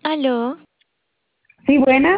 Aló, Sí, buena.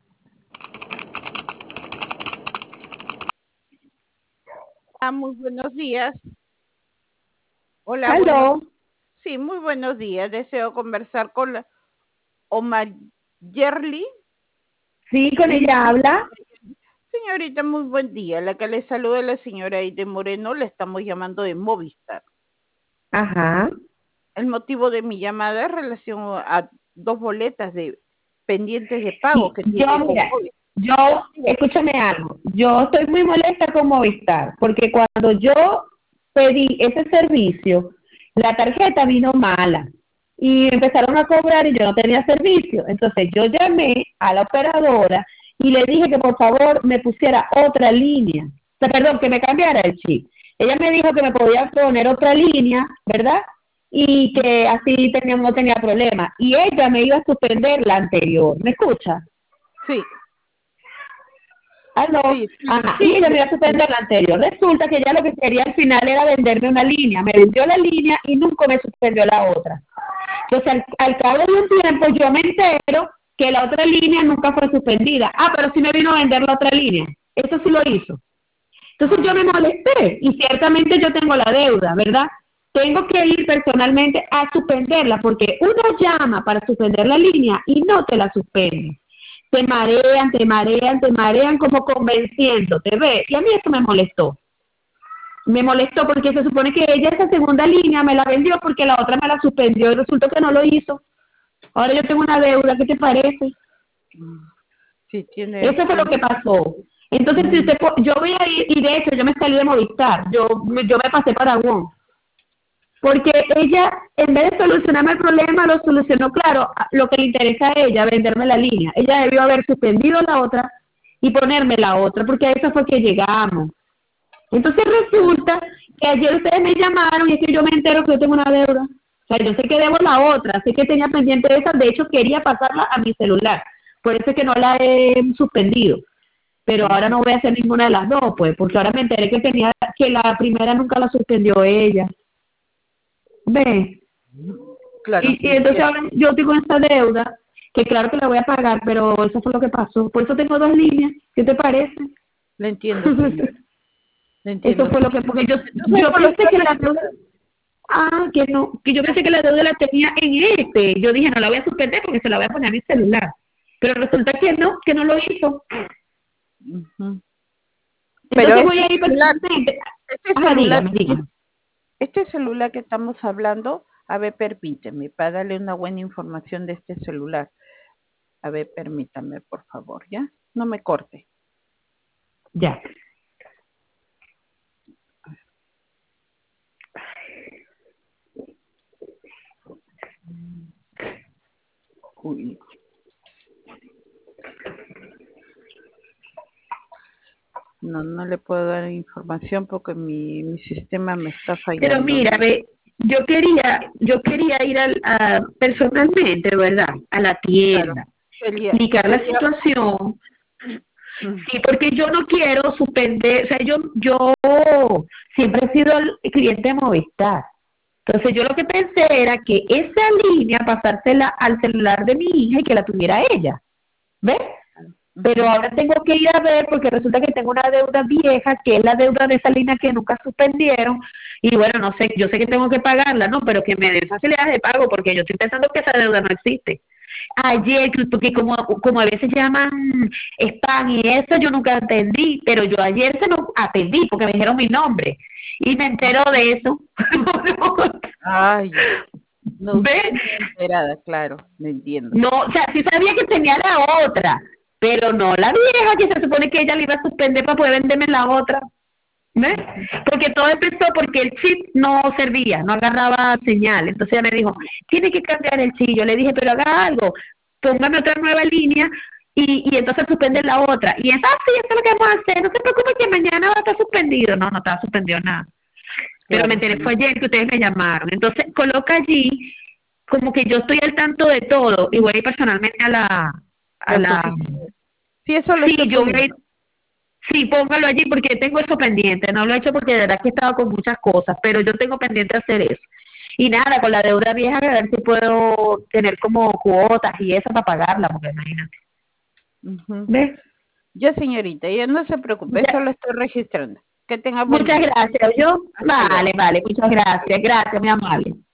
Muy buenos días. Hola, Aló. sí, muy buenos días. Deseo conversar con la Omar Yerli. Sí, con ella habla. Señorita, muy buen día. La que le saluda es la señora Aide Moreno. Le estamos llamando de Movistar. Ajá. El motivo de mi llamada es relación a dos boletas de pendientes de pago Sí, que tiene con mira, Movistar. yo, escúchame algo. Yo estoy muy molesta con Movistar, porque cuando yo pedí ese servicio, la tarjeta vino mala y empezaron a cobrar y yo no tenía servicio. Entonces yo llamé a la operadora y le dije que por favor me pusiera otra línea. O sea, perdón, que me cambiara el chip. Ella me dijo que me podía poner otra línea, ¿verdad? Y que así no tenía problema. Y ella me iba a suspender la anterior. ¿Me escucha? Sí, Aló. sí, Ajá. Y sí, ella me iba a suspender la anterior. Resulta que ella lo que quería al final era venderme una línea. Me vendió la línea y nunca me suspendió la otra. Entonces, al cabo de un tiempo, yo me entero que la otra línea nunca fue suspendida. Ah, pero sí me vino a vender la otra línea. Eso sí lo hizo. Entonces yo me molesté y ciertamente yo tengo la deuda, ¿verdad? Tengo que ir personalmente a suspenderla porque uno llama para suspender la línea y no te la suspende. Te marean, te marean, te marean como convenciéndote, ¿ves? Y a mí eso me molestó. Me molestó porque se supone que ella esa segunda línea me la vendió porque la otra me la suspendió y resultó que no lo hizo. Ahora yo tengo una deuda, ¿qué te parece? sí, tiene, Eso fue lo que pasó. Entonces, si mm, usted, yo voy a ir, y de hecho yo me salí de Movistar, yo me pasé para WOM, porque ella, en vez de solucionarme el problema, lo solucionó, claro, lo que le interesa a ella, venderme la línea. Ella debió haber suspendido la otra y ponerme la otra, porque a eso fue que llegamos. Entonces resulta que ayer ustedes me llamaron y es que yo me entero que yo tengo una deuda. O sea, yo sé que debo la otra, sé que tenía pendiente esa, de hecho quería pasarla a mi celular, por eso es que no la he suspendido, pero ahora no voy a hacer ninguna de las dos, pues, porque ahora me enteré que la primera nunca la suspendió ella. Ve. claro, Y entonces ahora yo estoy con esta deuda, que claro que la voy a pagar, pero eso fue lo que pasó. Por eso tengo dos líneas. ¿Qué te parece? le entiendo, señora. Le Eso entiendo. fue lo que, porque Entonces, yo por lo pensé que tanto, la deuda, que no, que yo pensé que la deuda la tenía en este. Yo dije, no la voy a suspender porque se la voy a poner a mi celular. Pero resulta que no lo hizo. ujú. Pero Entonces voy a ir personalmente. este Ajá, celular dígame, dígame. Este celular que estamos hablando, a ver, permíteme, para darle una buena información de este celular. A ver, permítame, por favor, ¿ya? No me corte. Ya. Uy, no, no le puedo dar información porque mi sistema me está Pero fallando. mira, ve, yo quería ir personalmente, ¿verdad? A la Claro, tienda, explicar la sería, situación. mm, Sí, porque yo no quiero suspender, o sea, yo siempre he sido el cliente de Movistar. Entonces yo lo que pensé era que esa línea pasársela al celular de mi hija y que la tuviera ella, ¿ves? Pero ujú, ahora tengo que ir a ver porque resulta que tengo una deuda vieja, que es la deuda de esa línea que nunca suspendieron. Y bueno, no sé, yo sé que tengo que pagarla, ¿no? Pero que me den facilidades de pago porque yo estoy pensando que esa deuda no existe. Ayer, porque como a veces llaman spam y eso yo nunca atendí, pero yo ayer se lo atendí porque me dijeron mi nombre y me entero de eso. ay, no, usted ¿Ves? muy enterada, claro, me entiendo. No, o sea, sí sabía que tenía la otra, pero no la vieja que se supone que ella le iba a suspender para poder venderme la otra. ¿Ves? Ujú, Porque todo empezó porque el chip no servía, no agarraba señal. Entonces ella me dijo, tiene que cambiar el chip. Yo le dije, pero haga algo, póngame otra nueva línea y entonces suspende la otra. Y es así, eso es lo que vamos a hacer. No se preocupe que mañana va a estar suspendido. No, no estaba suspendido nada. Pero me claro, enteré sí. fue ayer que ustedes me llamaron. Entonces coloca allí como que yo estoy al tanto de todo y voy a ir personalmente a A su la, oficina. Sí, eso lo sí, estoy yo voy a ir, poniendo. sí, póngalo allí porque tengo eso pendiente, no lo he hecho porque de verdad que he estado con muchas cosas, pero yo tengo pendiente hacer eso. Y nada, con la deuda vieja, a ver si puedo tener como cuotas y eso para pagarla, porque imagínate. Ujú. ¿Ves? Ya, señorita, ya no se preocupe, Muchas, eso lo estoy registrando. Que tenga buen muchas día. gracias, yo. Hasta luego. Vale, vale, muchas gracias. Gracias, mi amable.